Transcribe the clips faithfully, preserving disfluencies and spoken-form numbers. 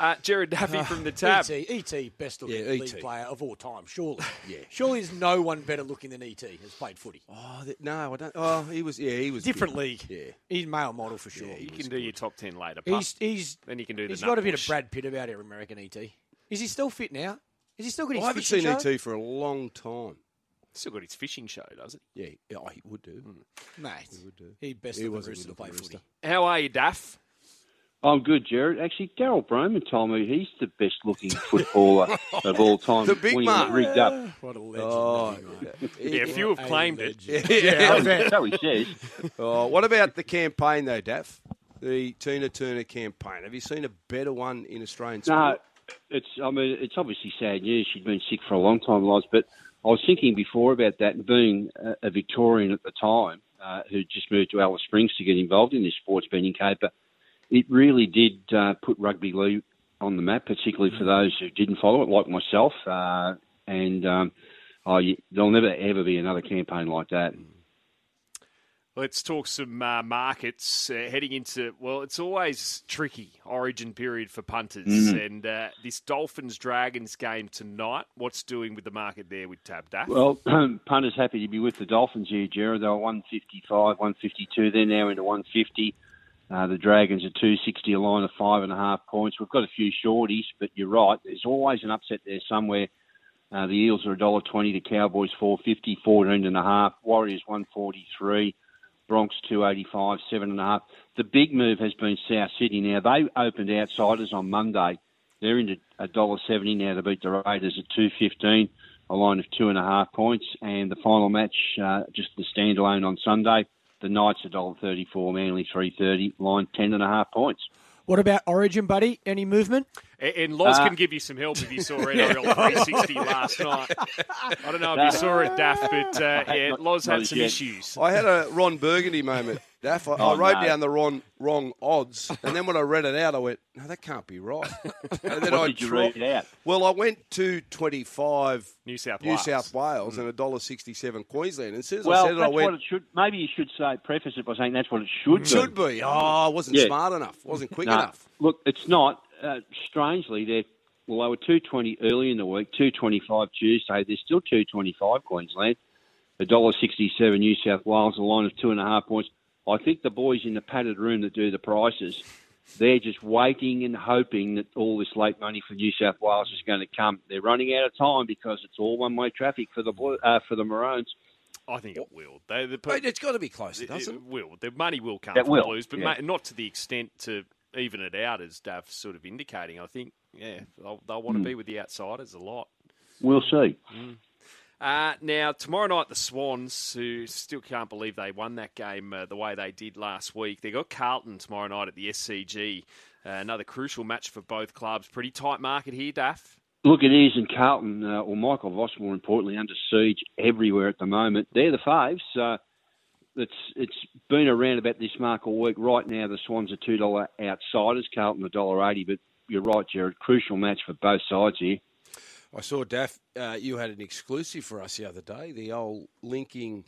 Uh, Jared Duffy from the Tab. E T, E T best looking Yeah, E T. league player of all time, surely. Yeah. Surely there's no one better looking than E T has played footy. Oh, that, no, I don't. Oh, he was. Yeah, he was Different good. league. Yeah. He's male model for sure. Yeah, You he can was do good. your top ten later. Pup. He's he's Then you can do the he's nut got a bit push. of Brad Pitt about him, American E T. Is he still fit now? Is he still got his I haven't fishing seen show? E T for a long time. Still got his fishing show, doesn't Yeah, yeah, oh, he would do. Mate, He would do. he best He of the was a Roosters to good play looking footy. rooster. he? How are you, Duff? I'm good, Jared. Actually, Daryl Broman told me he's the best-looking footballer of all time. The big when he mark. was rigged up. What a legend. Oh, Yeah, a few have a claimed it. legend. yeah. I bet. So he says. Oh, what about the campaign though, Daff? The Tina Turner campaign. Have you seen a better one in Australian sport? No, it's. I mean, it's obviously sad news. She'd been sick for a long time, Loz. But I was thinking before about that, and being a, a Victorian at the time, uh, who just moved to Alice Springs to get involved in this sports betting caper, it really did uh, put rugby league on the map, particularly for those who didn't follow it, like myself. Uh, and um, oh, you, there'll never ever be another campaign like that. Let's talk some uh, markets uh, heading into, well, it's always tricky, origin period for punters. Mm. And uh, this Dolphins-Dragons game tonight, what's doing with the market there with Tab Daff? Well, punters happy to be with the Dolphins here, Jared. They were one fifty-five, one fifty-two. They're now into one fifty. Uh, the Dragons are two sixty, a line of five and a half points. We've got a few shorties, but you're right. There's always an upset there somewhere. Uh, the Eels are one dollar twenty, the Cowboys four fifty, fourteen and a half. Warriors one forty-three, Bronx two eighty-five, seven and a half. The big move has been South Sydney. Now, they opened outsiders on Monday. They're into one dollar seventy now to beat the Raiders at two fifteen, a line of two and a half points. And the final match, uh, just the standalone on Sunday, the Knights one dollar thirty-four, Manly three thirty, line ten and a half points. What about Origin, buddy? Any movement? And, and Loz Uh, can give you some help if you saw N R L three sixty last night. I don't know if you saw it, Daff, but uh, yeah, Not- Loz not had as some yet. issues. I had a Ron Burgundy moment, Daff. I, I Oh, wrote no. down the wrong, wrong odds, and then when I read it out, I went, no, that can't be right. And then What I did you tried- read out? Well, I went to twenty-five New South New Wales. South Wales and one dollar sixty-seven Queensland. And as soon as Well, I said it, I that's went, what it should. Maybe you should say preface it by saying that's what it should be. should be. Oh, I wasn't Yeah. smart enough. Wasn't quick No, enough. Look, it's not. Uh, strangely, they're well, they were two twenty early in the week, two twenty-five Tuesday. They're still two twenty-five Queensland, one dollar sixty-seven New South Wales, a line of two and a half points. I think the boys in the padded room that do the prices, they're just waiting and hoping that all this late money for New South Wales is going to come. They're running out of time because it's all one-way traffic for the Blue- uh, for the Maroons. I think it will. They, the, But it's got to be closer, it, doesn't it? it will. The money will come It from will, the Blues, but yeah. ma- not to the extent to even it out, as Daff's sort of indicating. I think, yeah, they'll, they'll want to be with the outsiders a lot. We'll see. Uh, now, tomorrow night, the Swans, who still can't believe they won that game uh, the way they did last week, they got Carlton tomorrow night at the S C G. Uh, another crucial match for both clubs. Pretty tight market here, Daff. Look, it is, and Carlton, uh, or Michael Voss, more importantly, under siege everywhere at the moment. They're the faves. Uh, it's it's been around about this mark all week. Right now, the Swans are two dollar outsiders, Carlton one dollar eighty. But you're right, Jared. Crucial match for both sides here. I saw, Daff, uh, you had an exclusive for us the other day, the old linking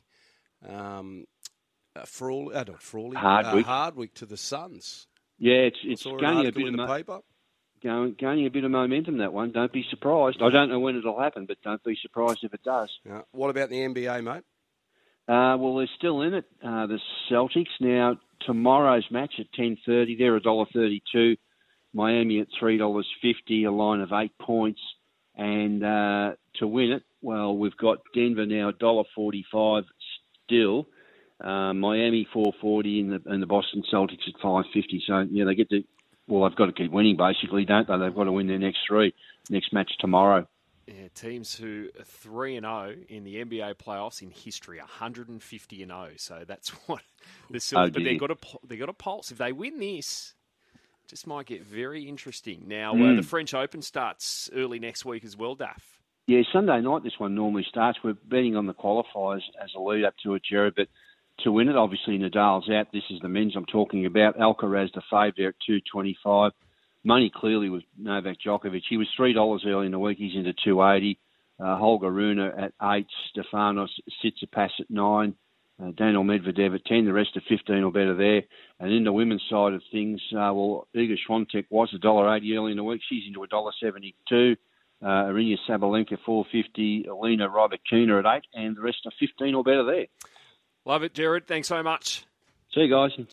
um, uh, Frawley, uh, not Frawley, Hardwick. Uh, Hardwick to the Suns. Yeah, it's I it's saw an gaining a article bit in of the mo- paper. going, gaining a bit of momentum. That one. Don't be surprised. I don't know when it'll happen, but don't be surprised if it does. Yeah. What about the N B A, mate? Uh, well, they're still in it. Uh, the Celtics now. Tomorrow's match at ten thirty. They're one dollar thirty-two. Miami at three dollars fifty. A line of eight points. And uh, to win it, well, we've got Denver now one dollar forty-five still. Uh, Miami four forty and the, and the Boston Celtics at five fifty. So, yeah, they get to, well, they've got to keep winning, basically, don't they? They've got to win their next three. Next match tomorrow. Yeah, teams who are three and zero in the N B A playoffs in history, one hundred and fifty and zero. So that's what the Celtics. Oh, but they dear. got a they got a pulse. If they win this, it just might get very interesting. Now uh, Mm. the French Open starts early next week as well, Daff. Yeah, Sunday night this one normally starts. We're betting on the qualifiers as a lead up to it, Jared. But to win it, obviously Nadal's out. This is the men's I'm talking about. Alcaraz the fave there at two twenty-five. Money clearly was Novak Djokovic. He was three dollars early in the week. He's into two eighty. Uh, Holger Rune at eight. Stefanos Tsitsipas at nine. Uh, Daniel Medvedev at ten, the rest are fifteen or better there. And in the women's side of things, uh, well, Iga Swiatek was one dollar eighty early in the week. She's into one dollar seventy-two. Uh, Aryna Sabalenka four dollars fifty. Alina Rybakina at eight, and the rest are fifteen or better there. Love it, Jared. Thanks so much. See you guys.